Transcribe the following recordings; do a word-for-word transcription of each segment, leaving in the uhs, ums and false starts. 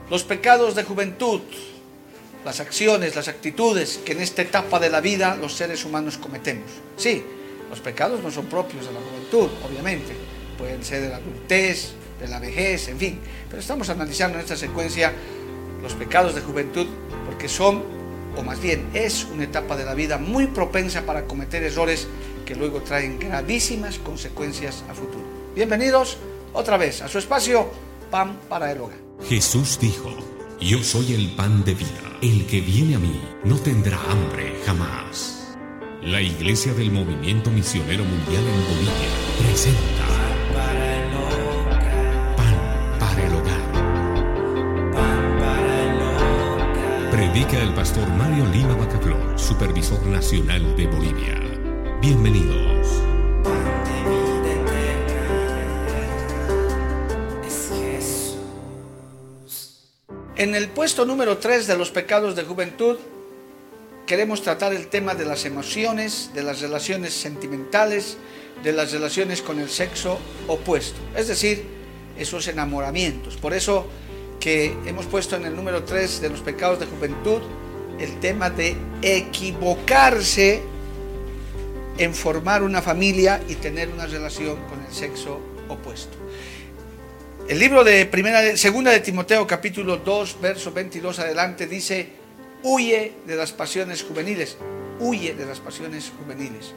Los pecados de juventud, las acciones, las actitudes que en esta etapa de la vida los seres humanos cometemos. Sí, los pecados no son propios de la juventud, obviamente, pueden ser de la adultez, de la vejez, en fin, pero estamos analizando en esta secuencia los pecados de juventud porque son, o más bien es una etapa de la vida muy propensa para cometer errores que luego traen gravísimas consecuencias a futuro. Bienvenidos otra vez a su espacio Pan para el Hogar. Jesús dijo: yo soy el pan de vida, el que viene a mí no tendrá hambre jamás. La Iglesia del Movimiento Misionero Mundial en Bolivia presenta Pan para el Hogar. Pan para el Hogar. Predica el pastor Mario Lima Bacaflor, supervisor nacional de Bolivia. Bienvenidos. En el puesto número tres de los pecados de juventud queremos tratar el tema de las emociones, de las relaciones sentimentales, de las relaciones con el sexo opuesto, es decir, esos enamoramientos. Por eso que hemos puesto en el número tres de los pecados de juventud el tema de equivocarse en formar una familia y tener una relación con el sexo opuesto. El libro de primera, segunda de Timoteo, capítulo dos, verso veintidós adelante, dice: huye de las pasiones juveniles, huye de las pasiones juveniles.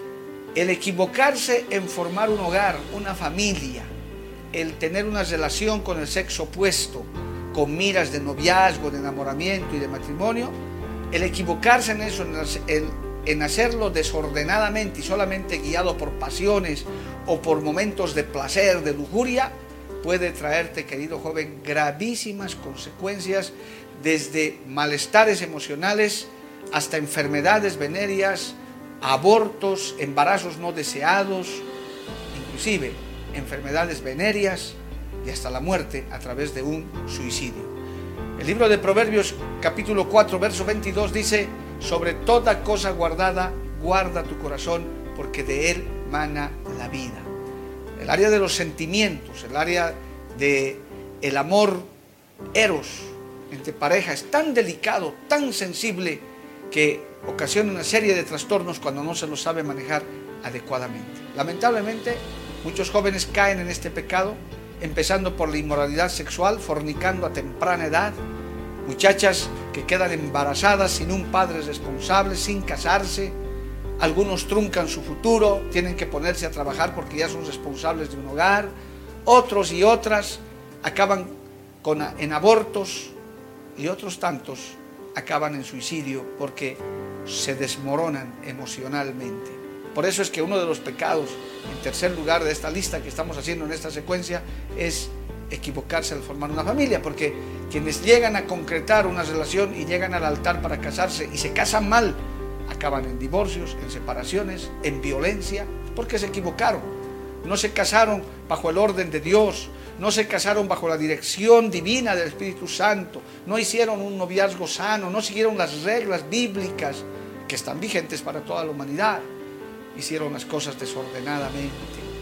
El equivocarse en formar un hogar, una familia, el tener una relación con el sexo opuesto, con miras de noviazgo, de enamoramiento y de matrimonio, el equivocarse en eso, en, en hacerlo desordenadamente y solamente guiado por pasiones o por momentos de placer, de lujuria, puede traerte, querido joven, gravísimas consecuencias, desde malestares emocionales hasta enfermedades venéreas, abortos, embarazos no deseados, inclusive enfermedades venéreas y hasta la muerte a través de un suicidio. El libro de Proverbios, capítulo cuatro, verso veintidós dice: sobre toda cosa guardada, guarda tu corazón, porque de él mana la vida. El área de los sentimientos, el área de el amor eros entre pareja es tan delicado, tan sensible, que ocasiona una serie de trastornos cuando no se lo sabe manejar adecuadamente. Lamentablemente, muchos jóvenes caen en este pecado, empezando por la inmoralidad sexual, fornicando a temprana edad, muchachas que quedan embarazadas sin un padre responsable, sin casarse. Algunos truncan su futuro, tienen que ponerse a trabajar porque ya son responsables de un hogar. Otros y otras acaban con, en abortos, y otros tantos acaban en suicidio porque se desmoronan emocionalmente. Por eso es que uno de los pecados, en tercer lugar de esta lista que estamos haciendo en esta secuencia, es equivocarse al formar una familia, porque quienes llegan a concretar una relación y llegan al altar para casarse y se casan mal, acaban en divorcios, en separaciones, en violencia, porque se equivocaron. No se casaron bajo el orden de Dios, no se casaron bajo la dirección divina del Espíritu Santo, no hicieron un noviazgo sano, no siguieron las reglas bíblicas que están vigentes para toda la humanidad. Hicieron las cosas desordenadamente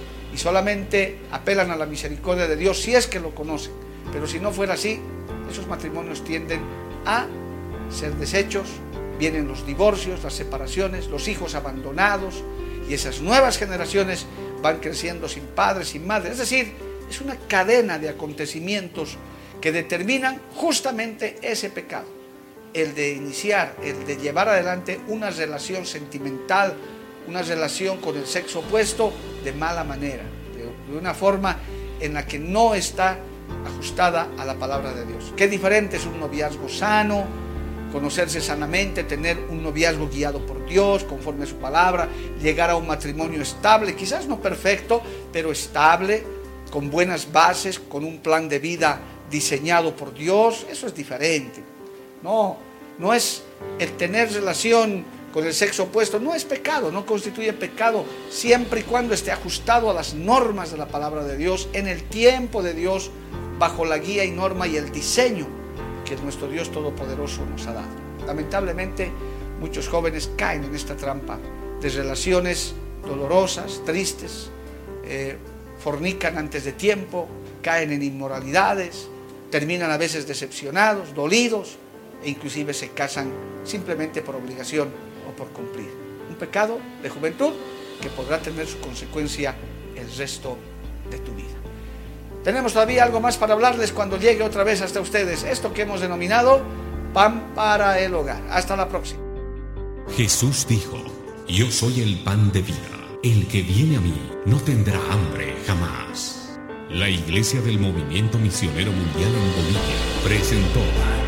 y solamente apelan a la misericordia de Dios si es que lo conocen. Pero si no fuera así, esos matrimonios tienden a ser deshechos. Vienen los divorcios, las separaciones, los hijos abandonados, y esas nuevas generaciones van creciendo sin padres, sin madres. Es decir, es una cadena de acontecimientos que determinan justamente ese pecado, el de iniciar, el de llevar adelante una relación sentimental, una relación con el sexo opuesto de mala manera, de, de una forma en la que no está ajustada a la palabra de Dios. Qué diferente es un noviazgo sano, conocerse sanamente, tener un noviazgo guiado por Dios, conforme a su palabra, llegar a un matrimonio estable, quizás no perfecto, pero estable, con buenas bases, con un plan de vida diseñado por Dios. Eso es diferente. No, no es el tener relación con el sexo opuesto, no es pecado, no constituye pecado, siempre y cuando esté ajustado a las normas de la palabra de Dios, en el tiempo de Dios, bajo la guía y norma y el diseño que nuestro Dios Todopoderoso nos ha dado. Lamentablemente, muchos jóvenes caen en esta trampa de relaciones dolorosas, tristes, eh, fornican antes de tiempo, caen en inmoralidades, terminan a veces decepcionados, dolidos, e inclusive se casan simplemente por obligación o por cumplir. Un pecado de juventud que podrá tener su consecuencia el resto de tu vida. Tenemos todavía algo más para hablarles cuando llegue otra vez hasta ustedes esto que hemos denominado pan para el hogar. Hasta la próxima. Jesús dijo: yo soy el pan de vida. El que viene a mí no tendrá hambre jamás. La Iglesia del Movimiento Misionero Mundial en Bolivia presentó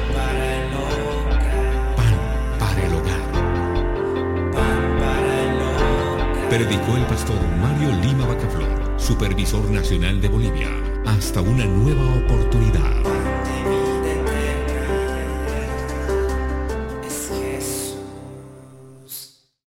Pan para el Hogar. Pan para el hogar. Predicó el pastor Mario Lima Bacaflor, supervisor nacional de Bolivia. Hasta una nueva oportunidad.